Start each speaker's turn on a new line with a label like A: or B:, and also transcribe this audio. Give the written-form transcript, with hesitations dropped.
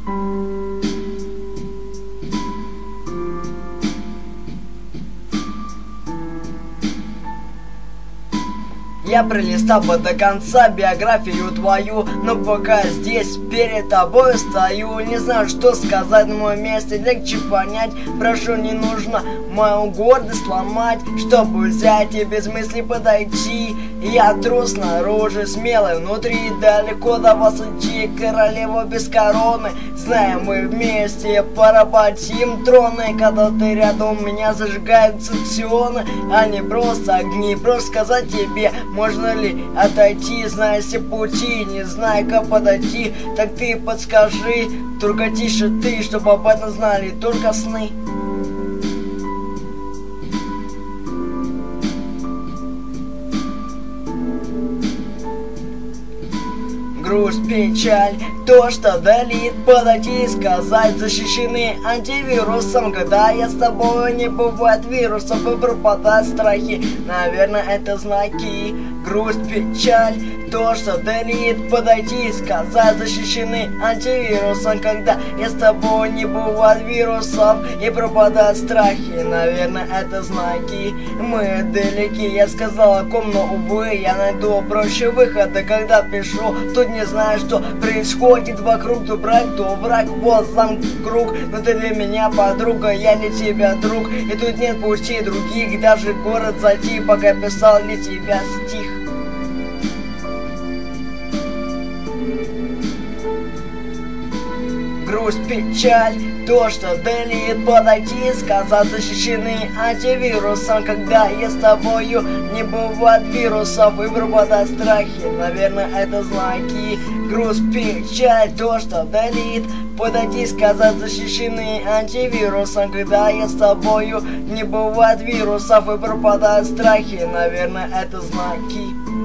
A: Я пролистал бы до конца биографию твою, но пока здесь перед тобой стою. Не знаю, что сказать на моем месте, легче понять. Прошу, не нужно мою гордость сломать, чтобы взять и без мысли подойти. Я трус снаружи, смелый внутри, далеко до вас идти, королева без короны. Знаем, мы вместе поработим троны, когда ты рядом, меня зажигаются ксионы, а не просто огни. Просто сказать тебе, можно ли отойти, зная все пути, не зная, как подойти, так ты подскажи, только тише ты, чтобы об этом знали только сны. Грусть, печаль, то, что далит, подойти и сказать, защищены антивирусом. Когда я с тобой, не бывает вирусов и пропадают страхи, наверное, это знаки. Грусть, печаль, то, что далит, подойти и сказать, защищены антивирусом. Когда я с тобой, не бывает вирусов и пропадают страхи, наверное, это знаки. Мы далеки, я сказал о ком, но увы, я найду проще выхода, когда пишу. Тут не знаю, что происходит вокруг, то брат, то враг, вот сам круг. Но ты для меня подруга, я для тебя друг, и тут нет пути других, даже город зайти, пока писал для тебя стих. Грусть, печаль, то, что далит, подойти и сказать, защищены антивирусом. Когда я с тобою, не бывает вирусов и пропадают страхи, наверное, это знаки. Грусть, печаль, то, что далит, подойти и сказать, защищены антивирусом. Когда я с тобою, не бывает вирусов и пропадают страхи, наверное, это знаки.